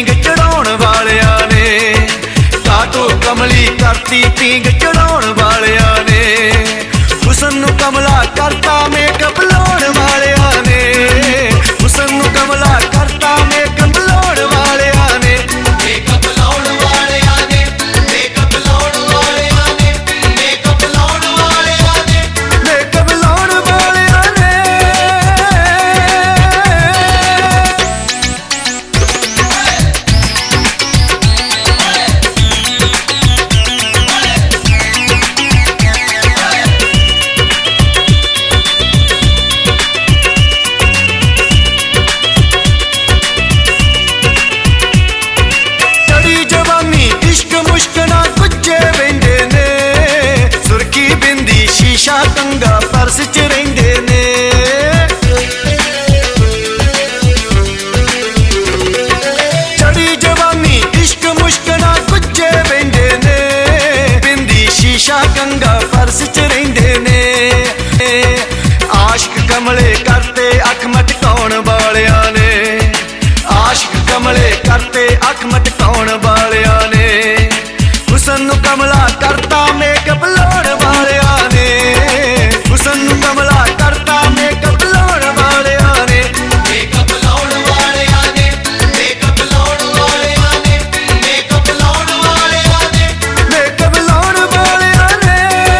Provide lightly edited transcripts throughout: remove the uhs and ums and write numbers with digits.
Peeing चढ़ाउण वालियां ने, काटो कमली करती पींग चढ़ाउण वालियां ने, हुसन नूं कमला करता मेकअप लाउण वालियां ने, हुसन नूं कमला करता मेकअप लाउण वालियां ने, मेकअप लाउण वालियां ने, मेकअप लाउण वालियां ने, मेकअप लाउण वालियां ने, मेकअप लाउण वालियां ने। शीशा कंगा पर्स च रहिंदे ने, चढ़ी जवानी इश्क मुश्क नाल गुज्जे वेंदे ने, बिंदी शीशा कंगा पर्स च रहिंदे ने, आशिक कमले करते अख मटकाउण वालियां ने, आशिक कमले करते अख मटकाउण वालियां ने, हुसन नूं कमला करता मेकअप लाउण वालियां ने, हुसन नूं कमला करता मेकअप लाउण वालियां ने, मेकअप लाउण वालियां ने, मेकअप लाउण वालियां ने, मेकअप लाउण वालियां ने, मेकअप लाउण वालियां ने।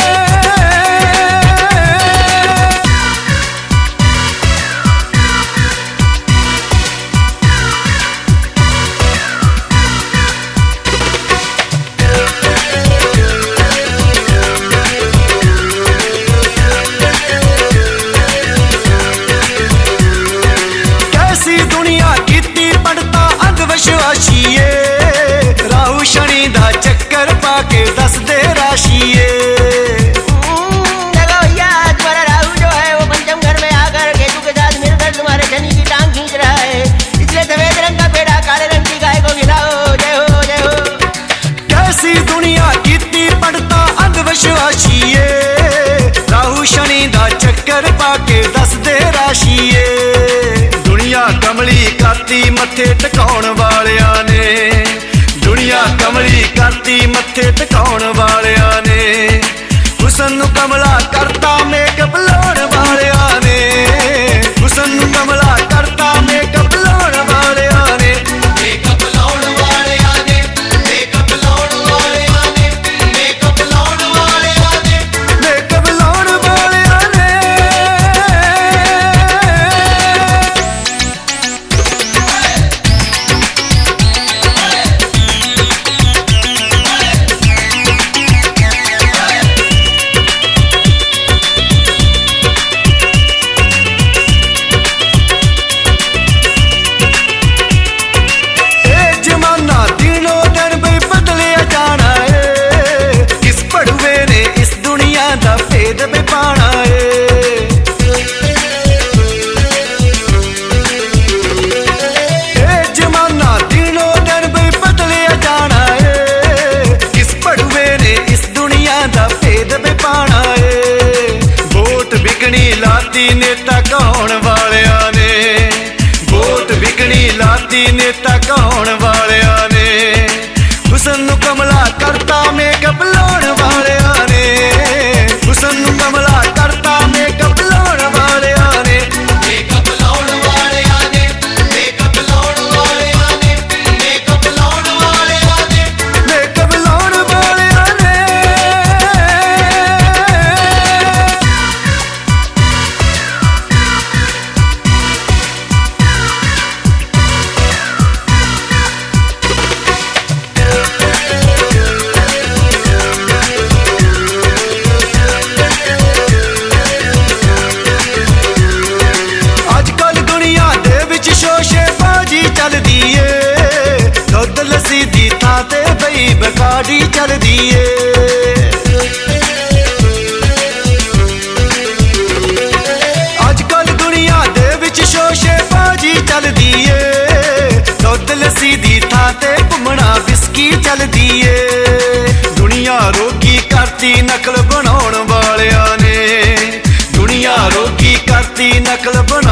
विश्वासीए राहु शनि दा चक्कर पाके दस दे राशिए, देखो भैया आज तुम्हारा राहु जो है वो पंचम घर में आकर केतु के साथ मिलकर तुम्हारे शनि की टांग खींच रहा है, इसलिए सफेद रंग का पेड़ा काले रंग की गाय को खिलाओ। जय हो जय हो। कैसी दुनिया कीती पड़ता अंधविश्वासीए, राहु शनि दा चक्कर पाके दस दे राशिए, दुनिया कमली करती मत्थे टकाउण वालियां ने, दुनिया कमली करती मत्थे टकाउण वालियां ने, हुसन नूं कमला करता मेकअप लाउण वालियां ने, हुसन नूं कमला करता मेकअप लाउण वालियां ने, मेकअप लाउण वालियां ने, मेकअप लाउण वालियां ने, मेकअप लाउण वालियां ने, मेकअप लाउण वालियां ने। नेता कौन वालिया ने, वोट बिकनी लाती नेता कौन वालिया ने, हुसन नूं कमला करता मेकअप लाउण वालिया ने, हुसन नूं कमला करता मेकअप लाउण वालिया ने, मेकअप लाउण वालिया ने, मेकअप लाउण वालिया ने, मेकअप लाउण वालिया ने, मेकअप लाउण वालिया ने। दी थां ते बई बकाड़ी चलदी है, अजकल दुनिया दे विच शोशे बाजी चलदी है, दुध लस्सी दी थां ते घुमना विस्की चलदी है, दुनिया रोगी करती नकल बनाउण वालियां ने, दुनिया रोगी करती नकल